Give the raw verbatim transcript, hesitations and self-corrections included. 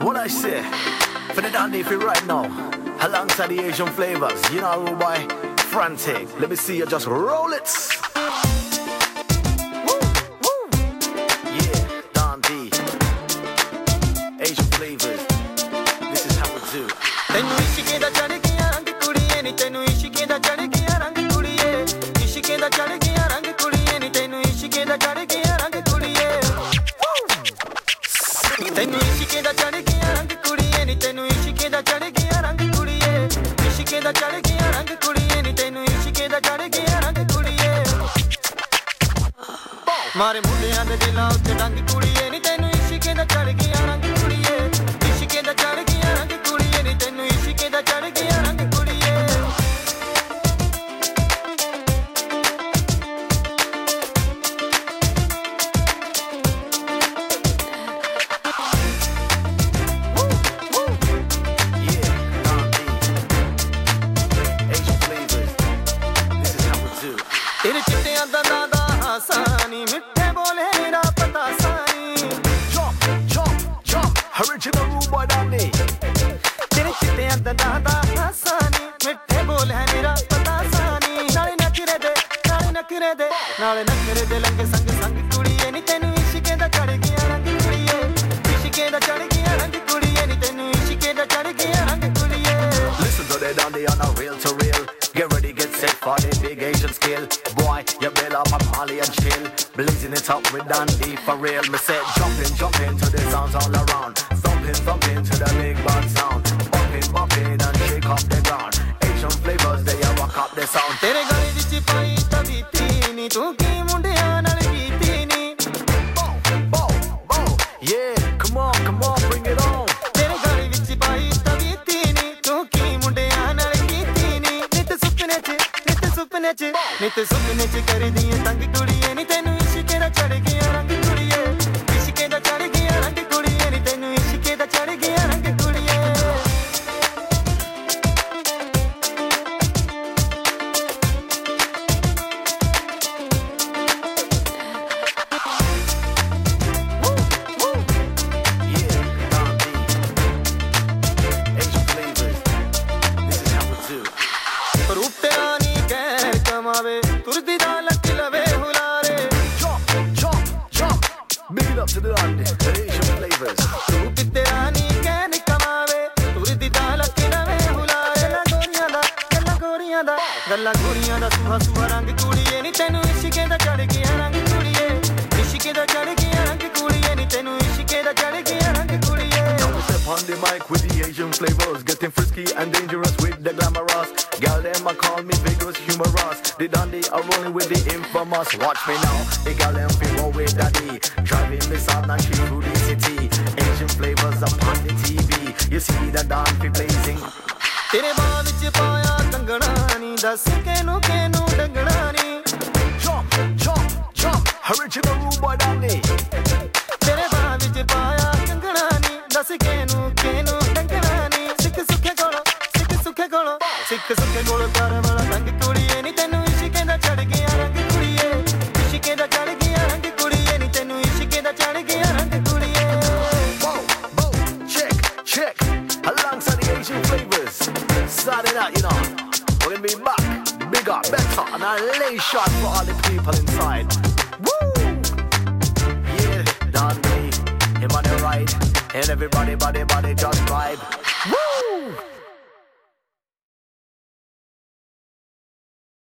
What I say? For the dandy for right now, alongside the Asian flavors, you know who boy? Frantic. Let me see you just roll it. Woo, woo. Yeah, dandy. Asian flavors. This is how we do. Tenu ishike da chad giya rang kudiye ni tenu ishike da chad giya rang kudiye ishike da chad giya rang kudiye ni tenu ishike da chad giya rang kudiye tenu ishike da chad giya rang kudiye ni tenu ishike da chad giya rang kudiye ishike da chad giya rang kudiye ni tenu ishike da chad giya rang kudiye mare mundiyan de dilaं utte dang kudiye ni tenu ishike da chad giya rang kudiye ishike da chad giya rang kudiye ni tenu ishike da chad giya rang kudiye तेरे चिट्टियां दा दा आसानी मिठे बोले मेरा पता सानी Jump, jump, jump. Original rude boy dandy. तेरे चिट्टियां दा दा आसानी मिठे बोले है मेरा पता सानी नाले नखरे दे नाले नखरे दे नाले नखरे दे लंग संग संग कुड़िए नी तेनु इश्के दा चढ़ गया रंग कुड़िए इश्के दा चढ़ गया रंग कुड़िए नी तेनु इश्के दा चढ़ गया रंग कुड़िए Listen to the dandy on a real to real. Get ready, get set for the big Asian scale. Boy, you build up a Molly and chill. Blazing it up with dandy for real. Me said jumping, jumping to the sounds all around. Thumping, thumping to the big band sound. Bumping, bumping and shake up the ground. Asian flavors, they a rock up the sound. तेरे गाने विच पाई तबीती नी तू की मुंडियां नाल कीती नी Bow, bow, bow. Yeah, come on, come on, bring it on. तेरे गाने विच पाई तबीती नी तू की मुंडियां नाल कीती नी नित सुपने च नित सुपने च नित सुपने च कर दिए तंग कुड़िए नी तेनु इश्के दा चढ़ गया रंग कुड़िए इश्के दा चढ़ गया रंग कुड़िए नी तेनु इश्के दा चढ़ गया रंग कुड़िए Yeah, dandy. Asian flavors. This is how we do. रूप तेरा नी कहर कमावे तुरदी दा लक लवे हुलारे Jump, jump, jump. Big it up to the dandy. The Asian flavors. रूप तेरा नी कहर कमावे तुरदी दा लक लवे हुलारे गल्ला गोरियां दा गल्ला गोरियां दा गल्ला गोरियां दा सुहा सुहा रंग कुड़िए नी तेनु इश्के दा चढ़ गया रंग कुड़िए इश्के दा चढ़ गया रंग कुड़िए नी तेनु इश्के दा चढ़ गया रंग कुड़िए Now we step on the mic with the Asian flavors. Getting frisky and dangerous with the glamorous. Girl, them a call me vigorous, humorous. The dandy are rolling with the infamous. Watch me now, the girl them feel roll with daddy. Driving me south and she through the city. Asian flavors upon the T V. You see the dandy blazing. तेरे बाह विच पाया कंगना नी दस केनू केनू डंगना नी Jump, jump, jump. Original rude boy dandy. तेरे बाह विच पाया कंगना नी दस केनू केनू डंगना नी सिख सुखे कोलो सिख सुखे कोलो सिख सुखे कोलो प्यार वाला रंग कुड़िए नी तेनु इश्के दा चढ़ गया रंग कुड़िए इश्के दा चढ़ गया रंग कुड़िए नी तेनु इश्के दा चढ़ गया रंग कुड़िए Bow, bow, check, check. Alongside the Asian flavors. Starting out, you know. We're gonna be back, bigger, better, and I lay shot for all the people inside. Woo! Yeah, dandy. Him on the right, and everybody, body, body, just vibe. Woo!